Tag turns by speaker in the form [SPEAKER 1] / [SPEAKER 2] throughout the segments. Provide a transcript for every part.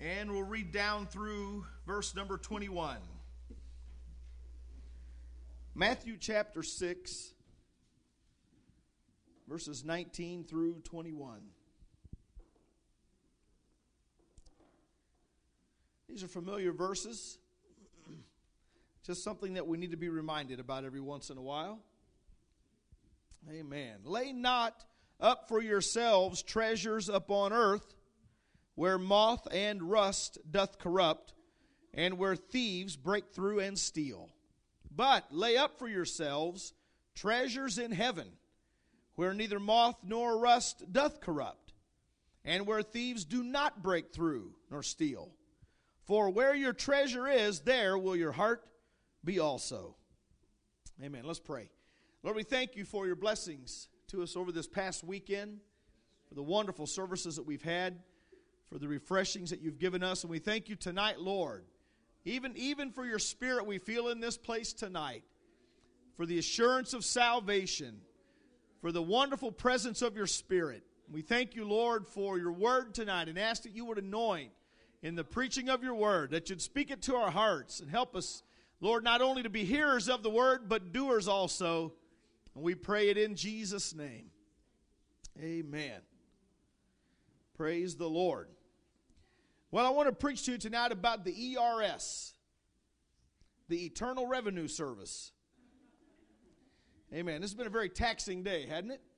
[SPEAKER 1] And we'll read down through verse number 21. Matthew chapter 6, verses 19 through 21. These are familiar verses. Just something that we need to be reminded about every once in a while. Amen. Lay not up for yourselves treasures upon earth, where moth and rust doth corrupt, and where thieves break through and steal. But lay up for yourselves treasures in heaven, where neither moth nor rust doth corrupt, and where thieves do not break through nor steal. For where your treasure is, there will your heart be also. Amen. Let's pray. Lord, we thank you for your blessings to us over this past weekend, for the wonderful services that we've had, for the refreshings that you've given us. And we thank you tonight, Lord, even for your spirit we feel in this place tonight, for the assurance of salvation, for the wonderful presence of your spirit. We thank you, Lord, for your word tonight, and ask that you would anoint in the preaching of your word, that you'd speak it to our hearts and help us, Lord, not only to be hearers of the word, but doers also. And we pray it in Jesus' name. Amen. Praise the Lord. Well, I want to preach to you tonight about the ERS, the Internal Revenue Service. Amen. This has been a very taxing day, hasn't it?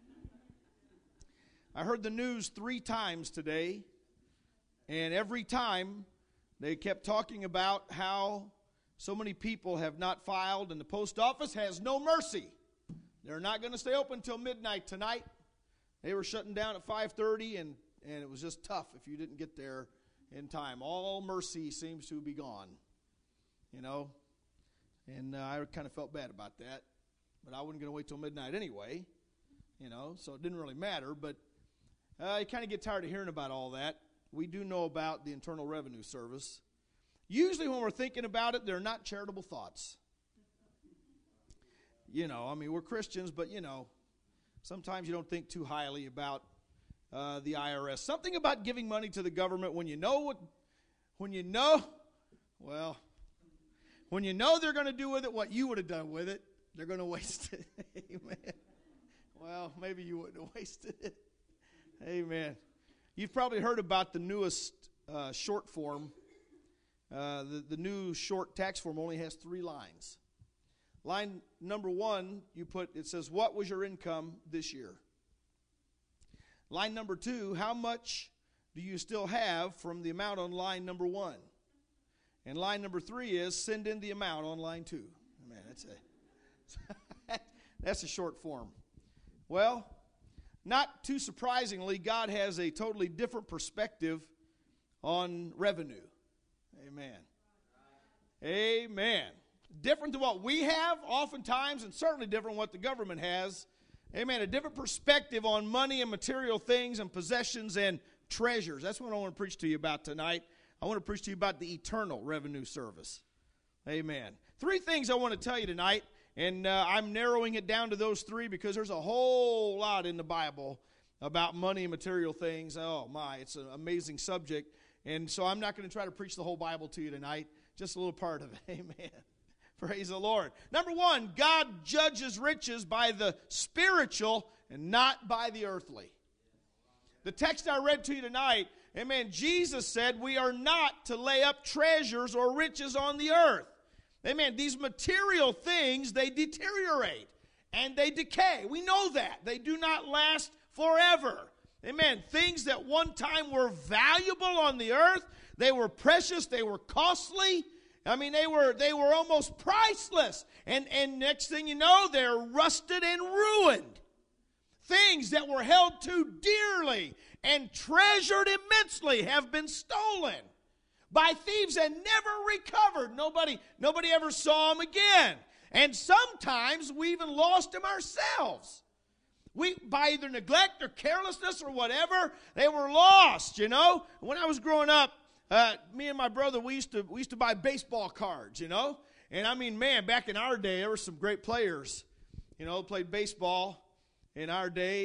[SPEAKER 1] I heard the news 3 times today, and every time they kept talking about how so many people have not filed, and the post office has no mercy. They're not going to stay open until midnight tonight. They were shutting down at 5:30, and it was just tough if you didn't get there in time. All mercy seems to be gone, you know. And I kind of felt bad about that. But I wasn't going to wait till midnight anyway, you know, so it didn't really matter. But you kind of get tired of hearing about all that. We do know about the Internal Revenue Service. Usually when we're thinking about it, they're not charitable thoughts. You know, I mean, we're Christians, but, you know, sometimes you don't think too highly about the IRS. Something about giving money to the government when you know they're going to do with it what you would have done with it, they're going to waste it. Amen. Well, maybe you wouldn't have wasted it. Amen. You've probably heard about the newest short form. The new short tax form only has 3 lines. Line number 1, it says, what was your income this year? Line number 2, how much do you still have from the amount on line number 1? And line number 3 is, send in the amount on line 2. Man, that's a short form. Well, not too surprisingly, God has a totally different perspective on revenue. Amen. Amen. Different than what we have oftentimes, and certainly different than what the government has. Amen. A different perspective on money and material things and possessions and treasures. That's what I want to preach to you about tonight. I want to preach to you about the Internal Revenue Service. Amen. 3 things I want to tell you tonight. And I'm narrowing it down to those 3 because there's a whole lot in the Bible about money and material things. Oh, my, it's an amazing subject. And so I'm not going to try to preach the whole Bible to you tonight, just a little part of it. Amen. Praise the Lord. Number 1, God judges riches by the spiritual and not by the earthly. The text I read to you tonight, amen, Jesus said we are not to lay up treasures or riches on the earth. Amen. These material things, they deteriorate and they decay. We know that. They do not last forever. Amen. Things that one time were valuable on the earth, they were precious, they were costly. I mean, they were almost priceless. And next thing you know, they're rusted and ruined. Things that were held too dearly and treasured immensely have been stolen by thieves and never recovered. Nobody ever saw them again. And sometimes we even lost them ourselves. By either neglect or carelessness or whatever, they were lost, you know. When I was growing up, me and my brother, we used to buy baseball cards, you know. And I mean, man, back in our day, there were some great players, you know, played baseball in our day.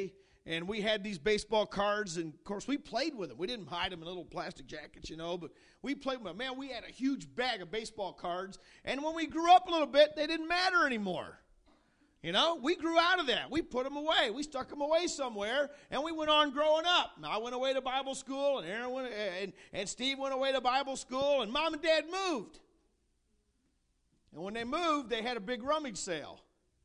[SPEAKER 1] and we had these baseball cards, and of course we played with them. We didn't hide them in little plastic jackets, but we played with them. Man, we had a huge bag of baseball cards, and when we grew up a little bit, they didn't matter anymore. We grew out of that. We put them away. We stuck them away somewhere, and we went on growing up. I went away to Bible school, and Aaron went, and Steve went away to Bible school, and Mom and Dad moved. And when they moved, they had a big rummage sale.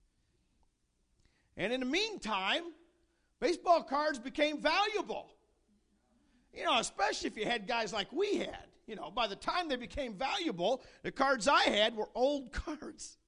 [SPEAKER 1] And in the meantime, baseball cards became valuable. Especially if you had guys like we had. By the time they became valuable, the cards I had were old cards.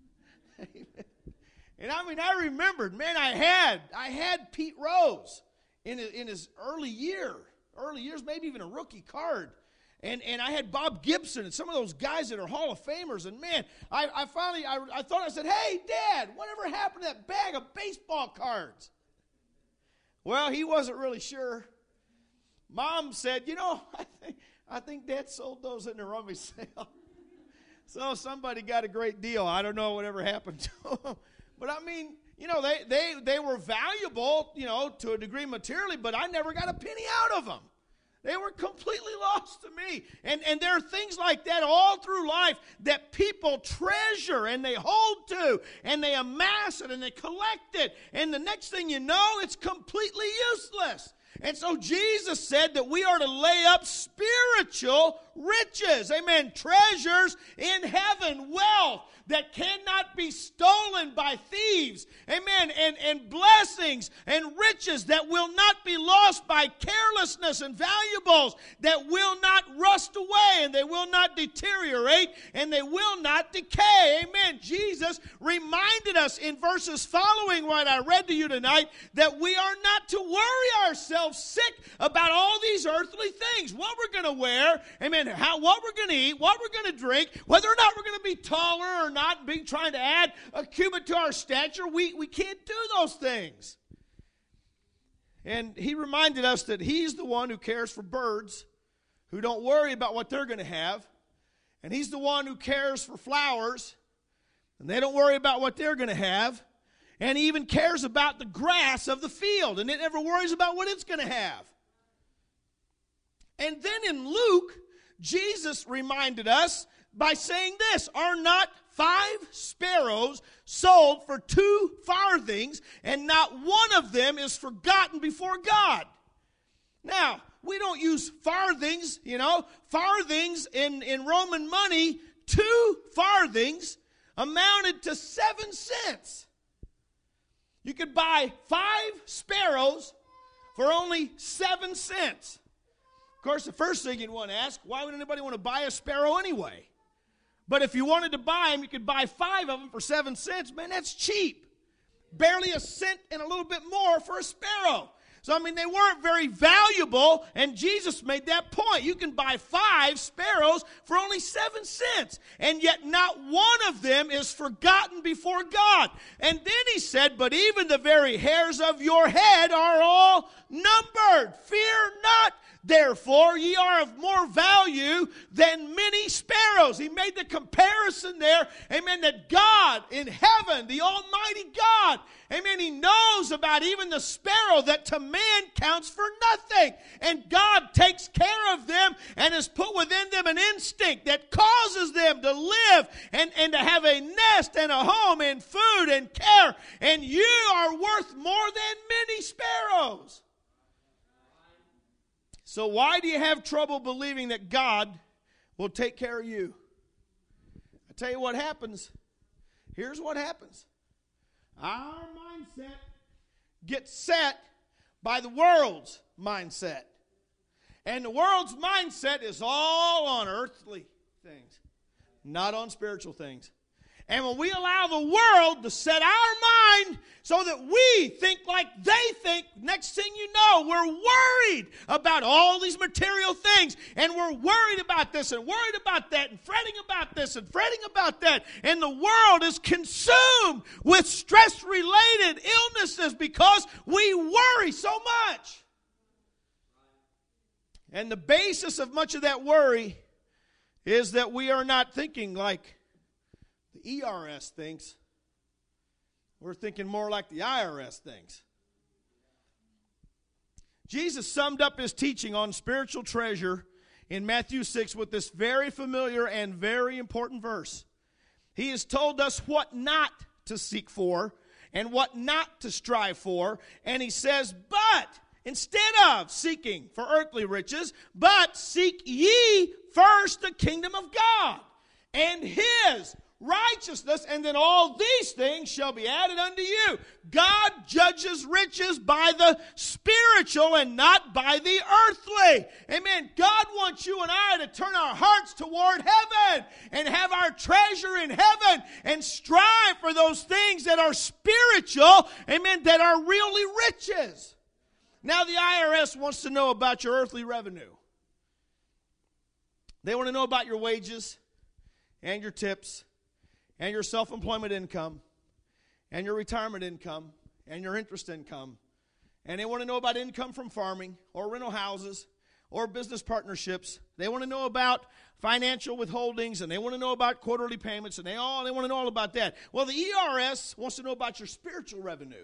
[SPEAKER 1] And I remembered, man, I had Pete Rose in his early years, maybe even a rookie card. And I had Bob Gibson and some of those guys that are Hall of Famers. And man, I finally said, hey, Dad, whatever happened to that bag of baseball cards? Well, he wasn't really sure. Mom said, I think Dad sold those in the rummage sale. So somebody got a great deal. I don't know whatever happened to them. But they were valuable, to a degree materially, but I never got a penny out of them. They were completely lost to me. And there are things like that all through life that people treasure and they hold to and they amass it and they collect it. And the next thing you know, it's completely useless. And so Jesus said that we are to lay up spiritual riches. Amen. Treasures in heaven, wealth that cannot be stolen by thieves. Amen. And blessings and riches that will not be lost by carelessness, and valuables that will not rust away, and they will not deteriorate, and they will not decay. Amen. Jesus reminded us in verses following what I read to you tonight that we are not to worry ourselves sick about all these earthly things. What we're going to wear, amen, what we're going to eat, what we're going to drink, whether or not we're going to be taller or not, trying to add a cubit to our stature. We can't do those things. And he reminded us that he's the one who cares for birds, who don't worry about what they're going to have. And he's the one who cares for flowers, and they don't worry about what they're going to have. And he even cares about the grass of the field, and it never worries about what it's going to have. And then in Luke, Jesus reminded us by saying this, are not 5 sparrows sold for 2 farthings, and not one of them is forgotten before God? Now, we don't use farthings, farthings in Roman money. 2 farthings amounted to 7 cents. You could buy 5 sparrows for only 7 cents. Of course, the first thing you'd want to ask, why would anybody want to buy a sparrow anyway? But if you wanted to buy them, you could buy 5 of them for 7 cents. Man, that's cheap. Barely a cent and a little bit more for a sparrow. So, they weren't very valuable, and Jesus made that point. You can buy 5 sparrows for only 7 cents, and yet not one of them is forgotten before God. And then he said, but even the very hairs of your head are all numbered. Fear not, therefore, ye are of more value than many sparrows. He made the comparison there, amen, that God in heaven, the Almighty God, amen, he knows about even the sparrow that to man counts for nothing. And God takes care of them and has put within them an instinct that causes them to live and to have a nest and a home and food and care. And you are worth more than many sparrows. So why do you have trouble believing that God will take care of you? I tell you what happens. Here's what happens. Our mindset gets set by the world's mindset. And the world's mindset is all on earthly things, not on spiritual things. And when we allow the world to set our mind so that we think like they think, next thing you know, we're worried about all these material things. And we're worried about this and worried about that and fretting about this and fretting about that. And the world is consumed with stress-related illnesses because we worry so much. And the basis of much of that worry is that we are not thinking like the ERS thinks. We're thinking more like the IRS thinks. Jesus summed up his teaching on spiritual treasure in Matthew 6 with this very familiar and very important verse. He has told us what not to seek for and what not to strive for. And he says, but instead of seeking for earthly riches, but seek ye first the kingdom of God and his righteousness, and then all these things shall be added unto you. God judges riches by the spiritual and not by the earthly. Amen. God wants you and I to turn our hearts toward heaven and have our treasure in heaven and strive for those things that are spiritual, amen, that are really riches. Now the IRS wants to know about your earthly revenue. They want to know about your wages and your tips and your self-employment income, and your retirement income, and your interest income. And they want to know about income from farming, or rental houses, or business partnerships. They want to know about financial withholdings, and they want to know about quarterly payments, and they want to know all about that. Well, the ERS wants to know about your spiritual revenue.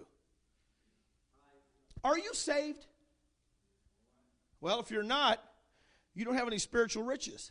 [SPEAKER 1] Are you saved? Well, if you're not, you don't have any spiritual riches.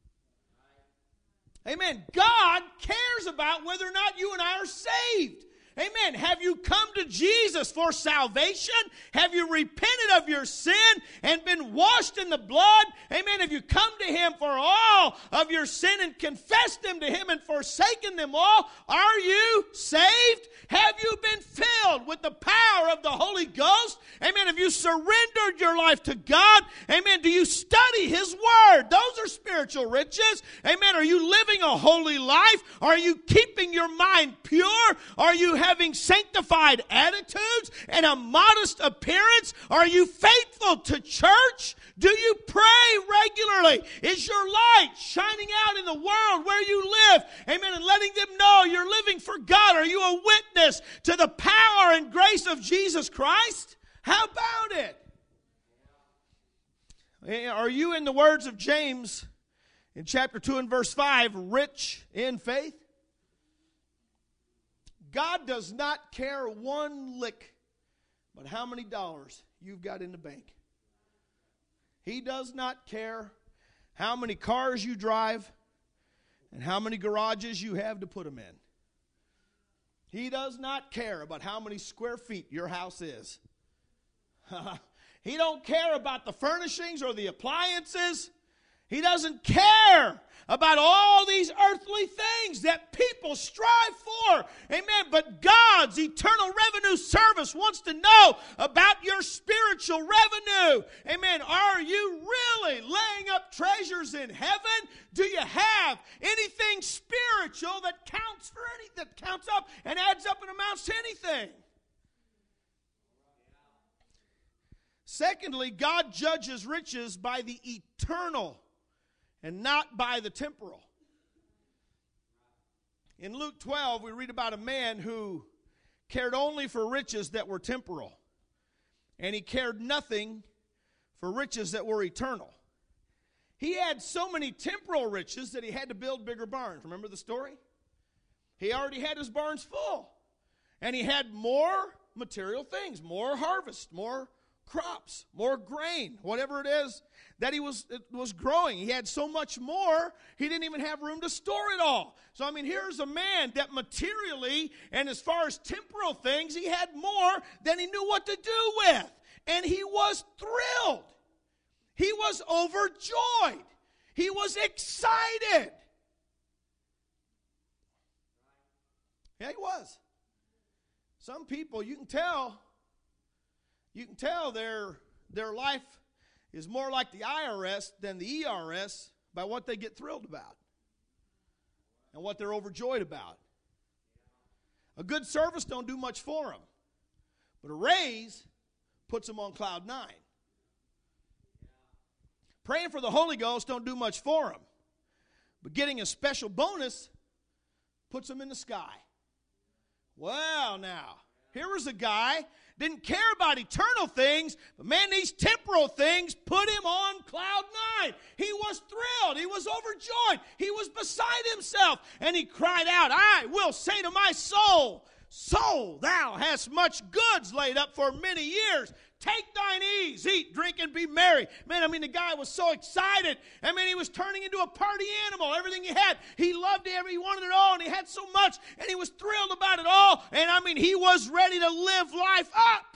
[SPEAKER 1] Amen. God cares about whether or not you and I are saved. Amen. Have you come to Jesus for salvation? Have you repented of your sin and been washed in the blood? Amen. Have you come to him for all of your sin and confessed them to him and forsaken them all? Are you saved? Have you been filled with the power of the Holy Ghost? Amen. Have you surrendered your life to God? Amen. Do you study his word? Those are spiritual riches. Amen. Are you living a holy life? Are you keeping your mind pure? Are you having sanctified attitudes and a modest appearance? Are you faithful to church? Do you pray regularly? Is your light shining out in the world where you live? Amen. And letting them know you're living for God. Are you a witness to the power and grace of Jesus Christ? How about it? Are you, in the words of James in chapter 2 and verse 5, rich in faith? God does not care one lick but how many dollars you've got in the bank. He does not care how many cars you drive and how many garages you have to put them in. He does not care about how many square feet your house is. He don't care about the furnishings or the appliances. He doesn't care about all these earthly things that people strive for. Amen. But God's eternal revenue service wants to know about your spiritual revenue. Amen. Are you really laying up treasures in heaven? Do you have anything spiritual that counts for that counts up and adds up and amounts to anything? Secondly, God judges riches by the eternal and not by the temporal. In Luke 12, we read about a man who cared only for riches that were temporal, and he cared nothing for riches that were eternal. He had so many temporal riches that he had to build bigger barns. Remember the story? He already had his barns full, and he had more material things, more harvest, more crops, more grain, whatever it is that it was growing. He had so much more, he didn't even have room to store it all. So, I mean, here's a man that materially and as far as temporal things, he had more than he knew what to do with. And he was thrilled. He was overjoyed. He was excited. Yeah, he was. Some people, you can tell their life is more like the IRS than the ERS by what they get thrilled about and what they're overjoyed about. A good service don't do much for them, but a raise puts them on cloud 9. Praying for the Holy Ghost don't do much for them, but getting a special bonus puts them in the sky. Well, now, here was a guy didn't care about eternal things, but man, these temporal things put him on cloud 9. He was thrilled. He was overjoyed. He was beside himself. And he cried out, I will say to my soul, soul, thou hast much goods laid up for many years. Take thine ease, eat, drink, and be merry. Man, I mean, the guy was so excited. I mean, he was turning into a party animal. Everything he had, he loved it. He wanted it all, and he had so much, and he was thrilled about it all. And I mean, he was ready to live life up.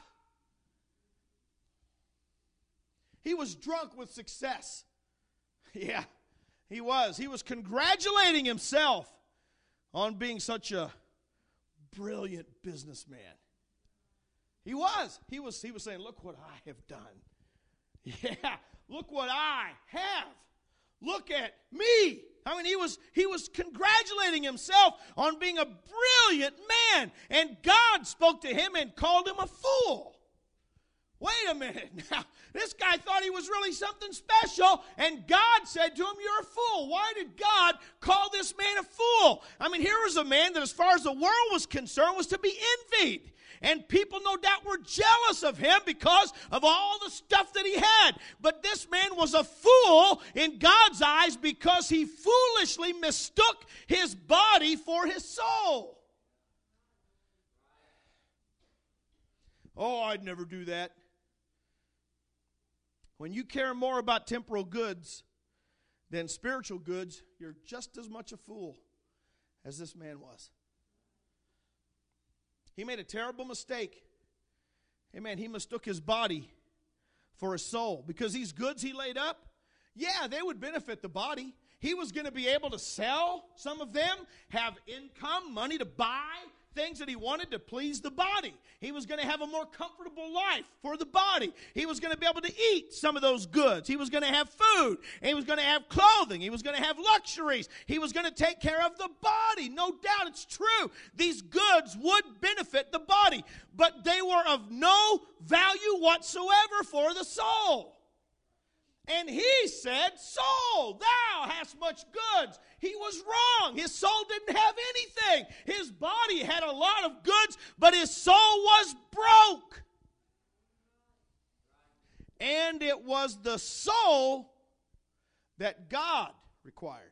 [SPEAKER 1] He was drunk with success. Yeah, he was. He was congratulating himself on being such a brilliant businessman. He was. He was saying, look what I have done. Yeah, look what I have. Look at me. I mean, he was congratulating himself on being a brilliant man. And God spoke to him and called him a fool. Wait a minute. Now, this guy thought he was really something special, and God said to him, you're a fool. Why did God call this man a fool? I mean, here was a man that, as far as the world was concerned, was to be envied. And people, no doubt, were jealous of him because of all the stuff that he had. But this man was a fool in God's eyes because he foolishly mistook his body for his soul. Oh, I'd never do that. When you care more about temporal goods than spiritual goods, you're just as much a fool as this man was. He made a terrible mistake. Amen. He mistook his body for his soul. Because these goods he laid up, yeah, they would benefit the body. He was going to be able to sell some of them, have income, money to buy things that he wanted to please the body. He was going to have a more comfortable life for the body. He was going to be able to eat some of those goods. He was going to have food. He was going to have clothing. He was going to have luxuries. He was going to take care of the body. No doubt, it's true. These goods would benefit the body, but they were of no value whatsoever for the soul. And he said, soul, thou hast much goods. He was wrong. His soul didn't have anything. His body had a lot of goods, but his soul was broke. And it was the soul that God required.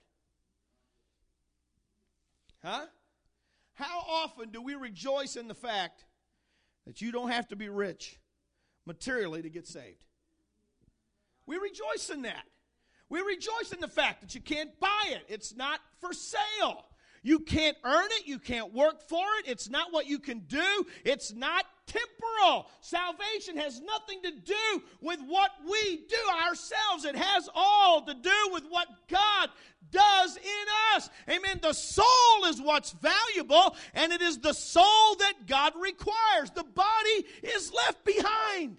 [SPEAKER 1] Huh? How often do we rejoice in the fact that you don't have to be rich materially to get saved? We rejoice in that. We rejoice in the fact that you can't buy it. It's not for sale. You can't earn it. You can't work for it. It's not what you can do. It's not temporal. Salvation has nothing to do with what we do ourselves. It has all to do with what God does in us. Amen. The soul is what's valuable, and it is the soul that God requires. The body is left behind.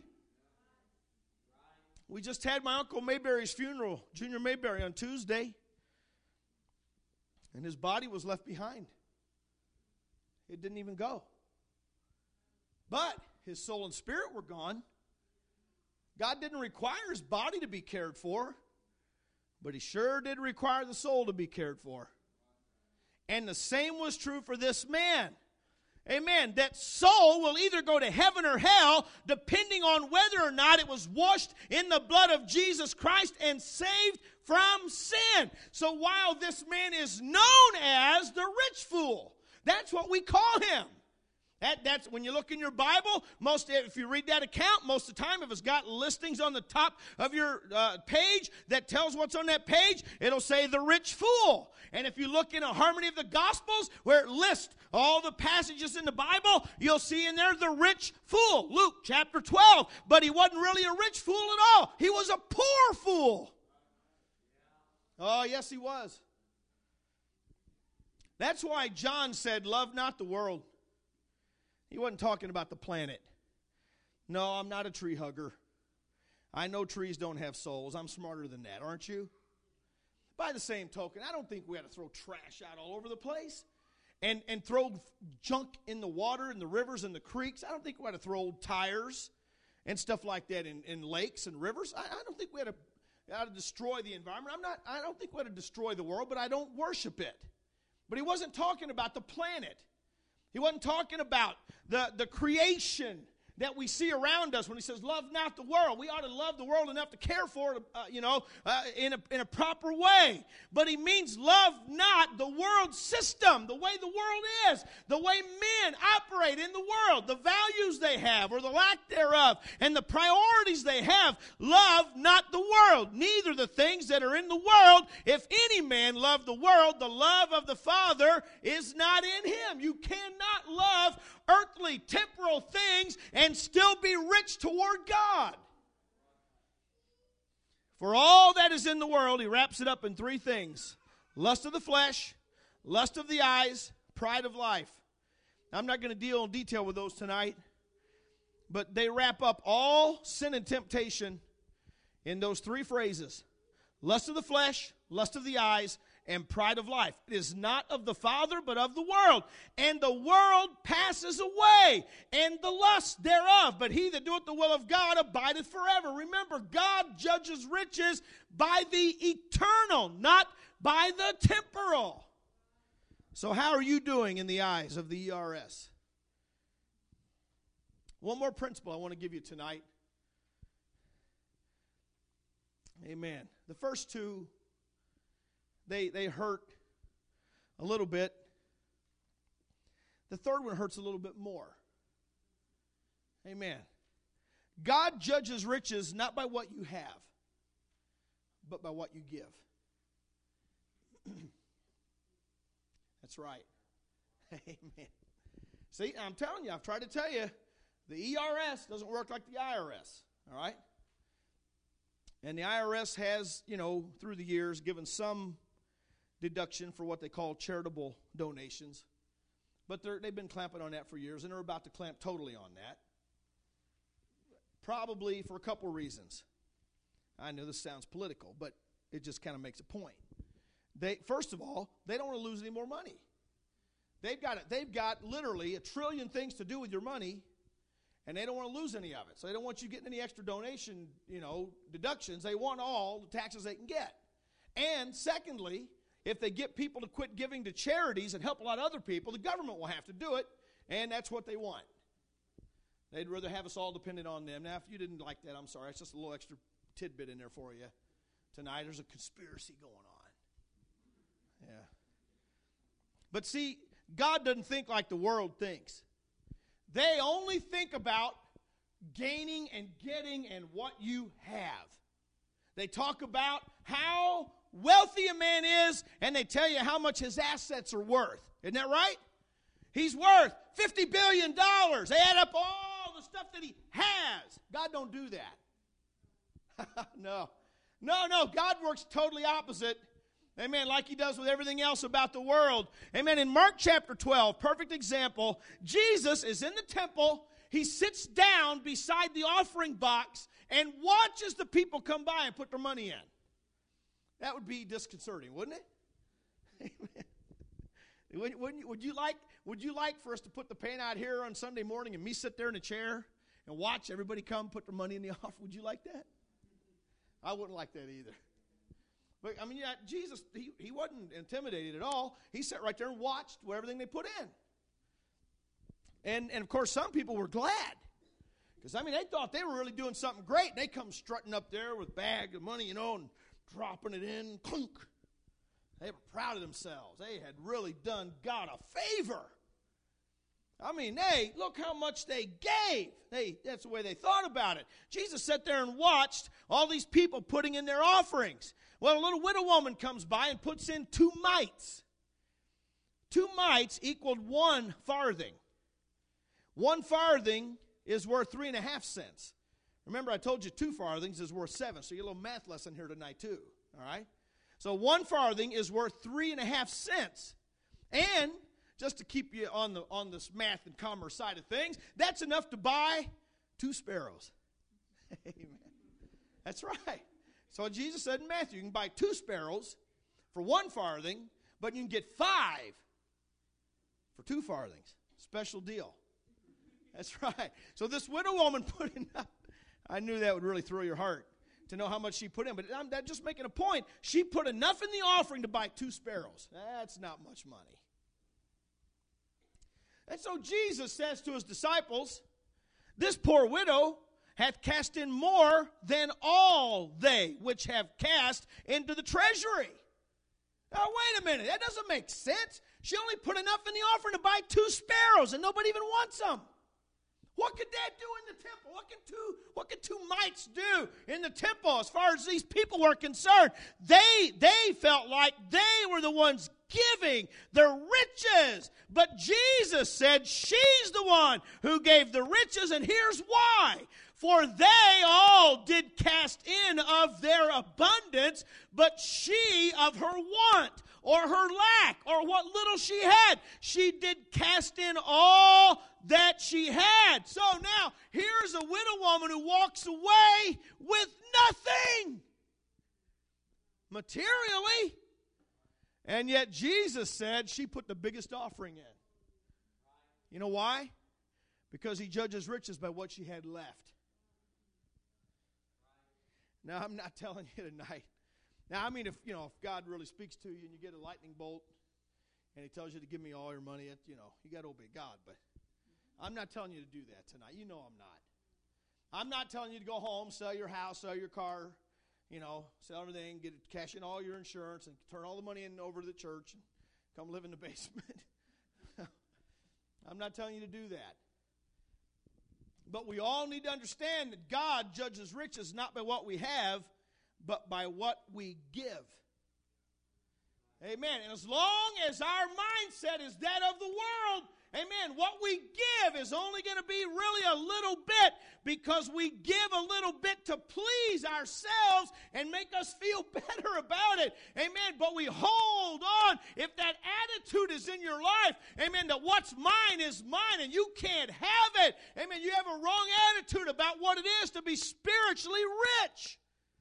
[SPEAKER 1] We just had my Uncle Mayberry's funeral, Junior Mayberry, on Tuesday. And his body was left behind. It didn't even go. But his soul and spirit were gone. God didn't require his body to be cared for, but he sure did require the soul to be cared for. And the same was true for this man. Amen. That soul will either go to heaven or hell, depending on whether or not it was washed in the blood of Jesus Christ and saved from sin. So while this man is known as the rich fool, that's what we call him. That's when you look in your Bible, if you read that account, most of the time, if it's got listings on the top of your page that tells what's on that page, it'll say the rich fool. And if you look in a Harmony of the Gospels, where it lists all the passages in the Bible, you'll see in there the rich fool, Luke chapter 12. But he wasn't really a rich fool at all. He was a poor fool. Oh, yes, he was. That's why John said, love not the world. He wasn't talking about the planet. No, I'm not a tree hugger. I know trees don't have souls. I'm smarter than that, aren't you? By the same token, I don't think we ought to throw trash out all over the place and throw junk in the water, in the rivers, and the creeks. I don't think we ought to throw old tires and stuff like that in lakes and rivers. I don't think we ought to destroy the environment. I don't think we ought to destroy the world, but I don't worship it. But he wasn't talking about the planet. He wasn't talking about the creation that we see around us when he says, love not the world. We ought to love the world enough to care for it, in a proper way. But he means love not the world system, the way the world is, the way men operate in the world, the values they have or the lack thereof, and the priorities they have. Love not the world, neither the things that are in the world. If any man love the world, the love of the Father is not in him. You cannot love earthly, temporal things and still be rich toward God. For all that is in the world, he wraps it up in three things: lust of the flesh, lust of the eyes, pride of life. I'm not going to deal in detail with those tonight, but they wrap up all sin and temptation in those three phrases: lust of the flesh, lust of the eyes, and pride of life. It is not of the Father, but of the world. And the world passes away, and the lust thereof. But he that doeth the will of God abideth forever. Remember, God judges riches by the eternal, not by the temporal. So how are you doing in the eyes of the ERS? One more principle I want to give you tonight. Amen. The first two, they hurt a little bit. The third one hurts a little bit more. Amen. God judges riches not by what you have, but by what you give. That's right. Amen. See, I'm telling you, I've tried to tell you, the ERS doesn't work like the IRS. All right? And the IRS has, through the years, given some deduction for what they call charitable donations. But they've been clamping on that for years, and they're about to clamp totally on that. Probably for a couple reasons. I know this sounds political, but it just kind of makes a point. First of all, they don't want to lose any more money. They've got literally 1 trillion things to do with your money, and they don't want to lose any of it. So they don't want you getting any extra donation, deductions. They want all the taxes they can get. And secondly, if they get people to quit giving to charities and help a lot of other people, the government will have to do it, and that's what they want. They'd rather have us all dependent on them. Now, if you didn't like that, I'm sorry. It's just a little extra tidbit in there for you. Tonight, there's a conspiracy going on. Yeah. But see, God doesn't think like the world thinks. They only think about gaining and getting and what you have. They talk about how wealthy a man is, and they tell you how much his assets are worth. Isn't that right? He's worth $50 billion. They add up all the stuff that he has. God don't do that. No. God works totally opposite. Amen. Like he does with everything else about the world. Amen. In Mark chapter 12, perfect example, Jesus is in the temple. He sits down beside the offering box and watches the people come by and put their money in. That would be disconcerting, wouldn't it? Amen. Would you like for us to put the paint out here on Sunday morning and me sit there in a chair and watch everybody come put their money in the offering? Would you like that? I wouldn't like that either. But, Jesus, he wasn't intimidated at all. He sat right there and watched everything they put in. And of course, some people were glad. Because, they thought they were really doing something great. They come strutting up there with a bag of money, and dropping it in. Clunk. They were proud of themselves. They had really done God a favor. Look how much they gave. That's the way they thought about it. Jesus sat there and watched all these people putting in their offerings. Well, a little widow woman comes by and puts in 2 mites. 2 mites equaled 1 farthing. 1 farthing is worth 3.5 cents. Remember, I told you 2 farthings is worth 7, so you get a little math lesson here tonight too. All right? So 1 farthing is worth 3.5 cents. And just to keep you on this math and commerce side of things, that's enough to buy 2 sparrows. Amen. That's right. So Jesus said in Matthew, you can buy 2 sparrows for 1 farthing, but you can get 5 for 2 farthings. Special deal. That's right. So this widow woman put in, I knew that would really throw your heart to know how much she put in, but I'm just making a point. She put enough in the offering to buy 2 sparrows. That's not much money. And so Jesus says to his disciples, This poor widow hath cast in more than all they which have cast into the treasury. Now, wait a minute. That doesn't make sense. She only put enough in the offering to buy 2 sparrows, and nobody even wants them. What could that do in the temple? What could two mites do in the temple as far as these people were concerned? They felt like they were the ones giving the riches. But Jesus said she's the one who gave the riches, and here's why. For they all did cast in of their abundance, but she of her want, or her lack, or what little she had, she did cast in all that she had. So now, here's a widow woman who walks away with nothing materially. And yet Jesus said she put the biggest offering in. You know why? Because he judges riches by what she had left. Now, I'm not telling you tonight. Now, I mean, if God really speaks to you and you get a lightning bolt and he tells you to give me all your money, you got to obey God. But I'm not telling you to do that tonight. You know I'm not. I'm not telling you to go home, sell your house, sell your car, sell everything, cash in all your insurance and turn all the money in over to the church and come live in the basement. I'm not telling you to do that. But we all need to understand that God judges riches not by what we have, but by what we give. Amen. And as long as our mindset is that of the world, amen, what we give is only going to be really a little bit because we give a little bit to please ourselves and make us feel better about it. Amen. But we hold on. If that attitude is in your life, amen, that what's mine is mine and you can't have it. Amen. You have a wrong attitude about what it is to be spiritually rich.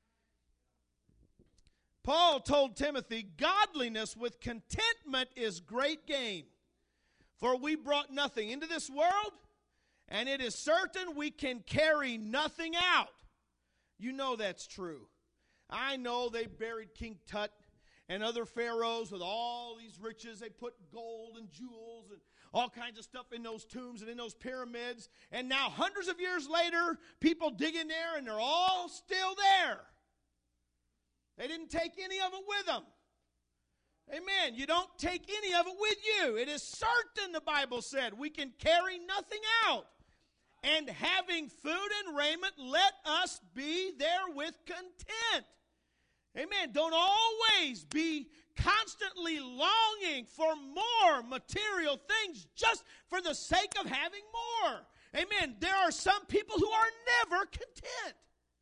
[SPEAKER 1] Paul told Timothy, godliness with contentment is great gain. For we brought nothing into this world, and it is certain we can carry nothing out. You know that's true. I know they buried King Tut and other pharaohs with all these riches. They put gold and jewels and all kinds of stuff in those tombs and in those pyramids. And now, hundreds of years later, people dig in there, and they're all still there. They didn't take any of it with them. Amen. You don't take any of it with you. It is certain, the Bible said, we can carry nothing out. And having food and raiment, let us be there with content. Amen. Don't always be constantly longing for more material things just for the sake of having more. Amen. There are some people who are never content.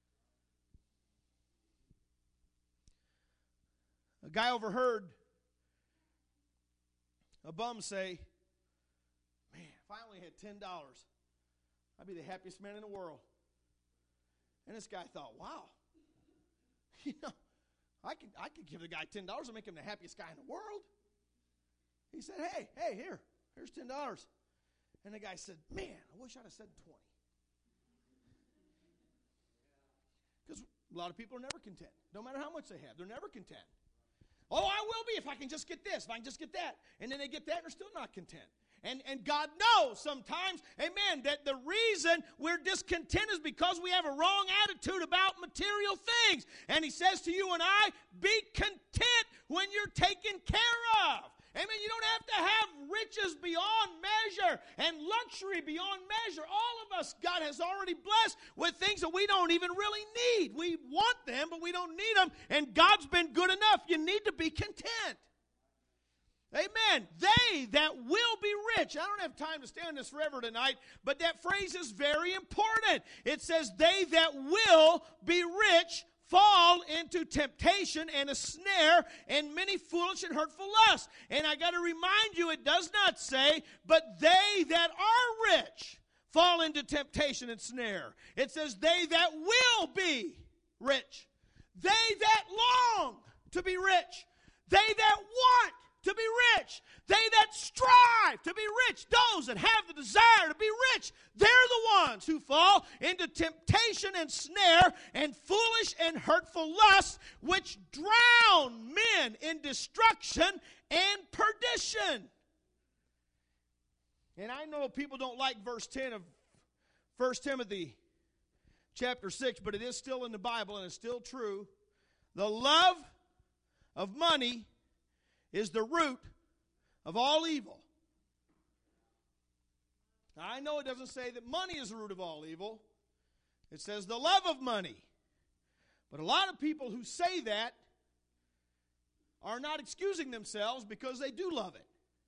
[SPEAKER 1] A guy overheard a bum say, man, if I only had $10, I'd be the happiest man in the world. And this guy thought, wow, I could give the guy $10 and make him the happiest guy in the world. He said, hey, here's $10. And the guy said, man, I wish I'd have said 20. Because a lot of people are never content. No matter how much they have, they're never content. Oh, I will be if I can just get this, if I can just get that. And then they get that and they're still not content. And God knows sometimes, amen, that the reason we're discontent is because we have a wrong attitude about material things. And he says to you and I, be content when you're taken care of. Amen. You don't have to have riches beyond measure and luxury beyond measure. All of us, God has already blessed with things that we don't even really need. We want them, but we don't need them. And God's been good enough. You need to be content. Amen. They that will be rich. I don't have time to stay on this forever tonight, but that phrase is very important. It says, they that will be rich fall into temptation and a snare and many foolish and hurtful lusts. And I got to remind you, it does not say, but they that are rich fall into temptation and snare. It says, they that will be rich. They that long to be rich. They that want to be rich. They that strive to be rich. Those that have the desire to be rich. They're the ones who fall into temptation and snare and foolish and hurtful lusts, which drown men in destruction and perdition. And I know people don't like verse 10 of 1 Timothy chapter 6, but it is still in the Bible and it's still true. The love of money is the root of all evil. Now, I know it doesn't say that money is the root of all evil. It says the love of money. But a lot of people who say that are not excusing themselves because they do love it.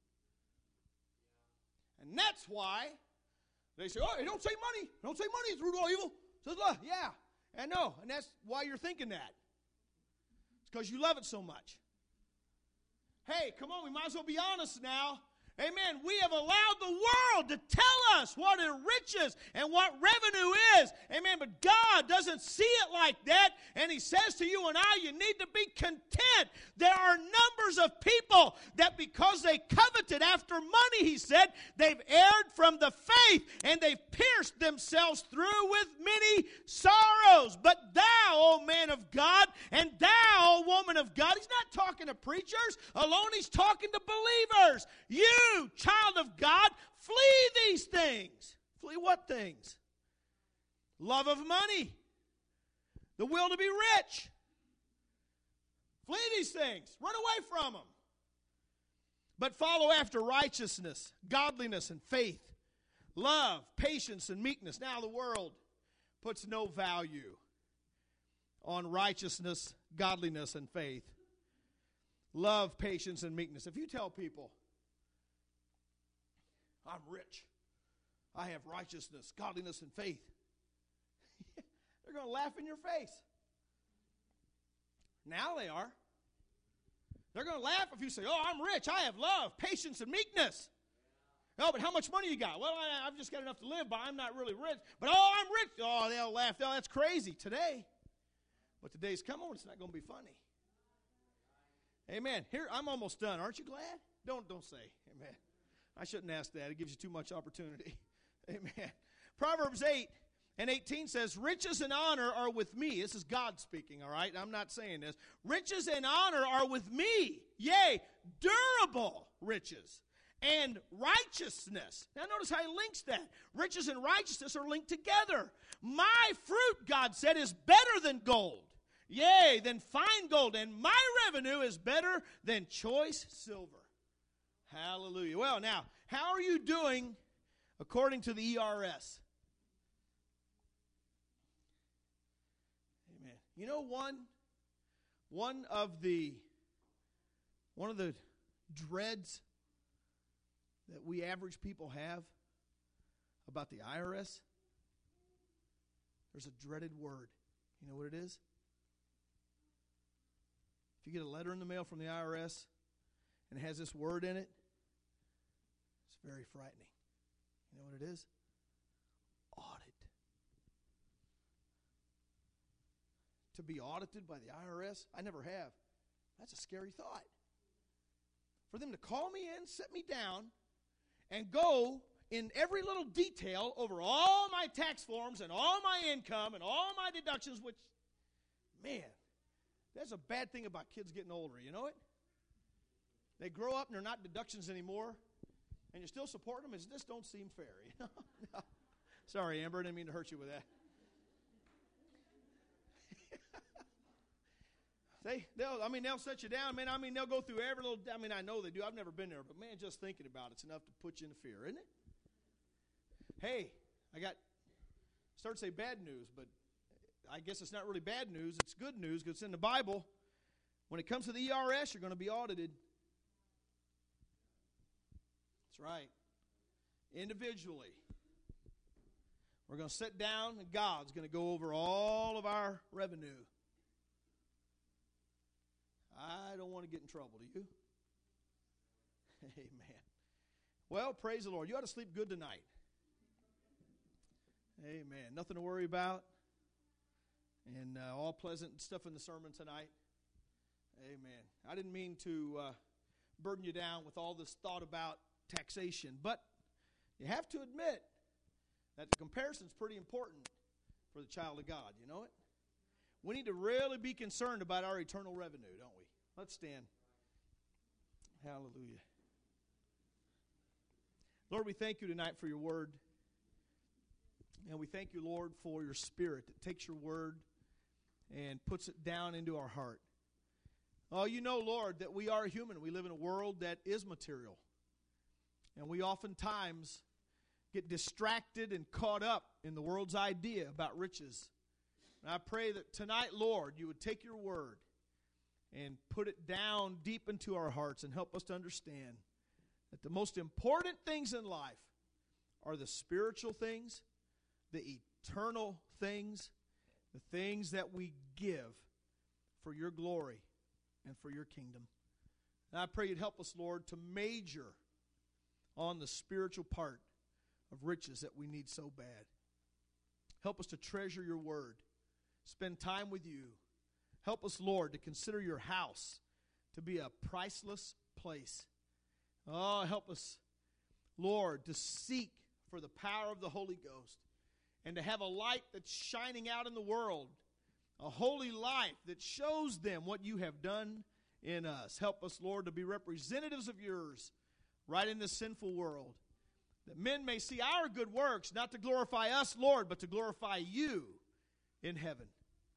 [SPEAKER 1] And that's why they say, oh, don't say money. Don't say money is the root of all evil. It says love. Yeah, I know. And that's why you're thinking that. It's because you love it so much. Hey, come on, we might as well be honest now. Amen. We have allowed the world to tell us what riches and what revenue is. Amen. But God doesn't see it like that. And He says to you and I, you need to be content. There are numbers of people that because they coveted after money, He said, they've erred from the faith and they've pierced themselves through with many sorrows. But thou, O man of God, and thou, O woman of God, He's not talking to preachers alone. He's talking to believers. You, child of God, flee these things. Flee what things? Love of money. The will to be rich. Flee these things. Run away from them. But follow after righteousness, godliness, and faith. Love, patience, and meekness. Now the world puts no value on righteousness, godliness, and faith. Love, patience, and meekness. If you tell people, I'm rich, I have righteousness, godliness, and faith, they're going to laugh in your face. Now they are. They're going to laugh if you say, oh, I'm rich, I have love, patience, and meekness. Oh, but how much money you got? Well, I've just got enough to live by. I'm not really rich. But, oh, I'm rich. Oh, they'll laugh. Oh, that's crazy today. But the day's coming when it's not going to be funny. Amen. Here, I'm almost done. Aren't you glad? Don't say amen. I shouldn't ask that. It gives you too much opportunity. Amen. Proverbs 8:18 says, riches and honor are with me. This is God speaking, all right? I'm not saying this. Riches and honor are with me. Yea, durable riches and righteousness. Now notice how he links that. Riches and righteousness are linked together. My fruit, God said, is better than gold. Yea, than fine gold. And my revenue is better than choice silver. Hallelujah. Well, now, how are you doing according to the ERS? Amen. You know, one of the dreads that we average people have about the IRS, there's a dreaded word. You know what it is? If you get a letter in the mail from the IRS and it has this word in it, it's very frightening. You know what it is? Audit. To be audited by the IRS, I never have. That's a scary thought. For them to call me in, sit me down, and go in every little detail over all my tax forms and all my income and all my deductions, which, man, that's a bad thing about kids getting older, you know it? They grow up and they're not deductions anymore, and you still support them. It just don't seem fair, you know? No. Sorry, Amber, I didn't mean to hurt you with that. They'll set you down, man. They'll go through every little, I know they do. I've never been there, but man, just thinking about it's enough to put you in fear, isn't it? Hey, start to say bad news, but I guess it's not really bad news. It's good news because it's in the Bible. When it comes to the ERS, you're going to be audited. That's right. Individually. We're going to sit down, and God's going to go over all of our revenue. I don't want to get in trouble, do you? Amen. Well, praise the Lord. You ought to sleep good tonight. Amen. Nothing to worry about. And all pleasant stuff in the sermon tonight. Amen. I didn't mean to burden you down with all this thought about taxation, but you have to admit that the comparison is pretty important for the child of God. You know it? We need to really be concerned about our eternal revenue, don't we? Let's stand. Hallelujah. Lord, we thank you tonight for your word. And we thank you, Lord, for your Spirit that takes your word and puts it down into our heart. Oh, you know, Lord, that we are human. We live in a world that is material. And we oftentimes get distracted and caught up in the world's idea about riches. And I pray that tonight, Lord, you would take your word and put it down deep into our hearts and help us to understand that the most important things in life are the spiritual things, the eternal things, the things that we give for your glory and for your kingdom. And I pray you'd help us, Lord, to major on the spiritual part of riches that we need so bad. Help us to treasure your word, spend time with you. Help us, Lord, to consider your house to be a priceless place. Oh, help us, Lord, to seek for the power of the Holy Ghost and to have a light that's shining out in the world, a holy light that shows them what you have done in us. Help us, Lord, to be representatives of yours right in this sinful world, that men may see our good works, not to glorify us, Lord, but to glorify you in heaven.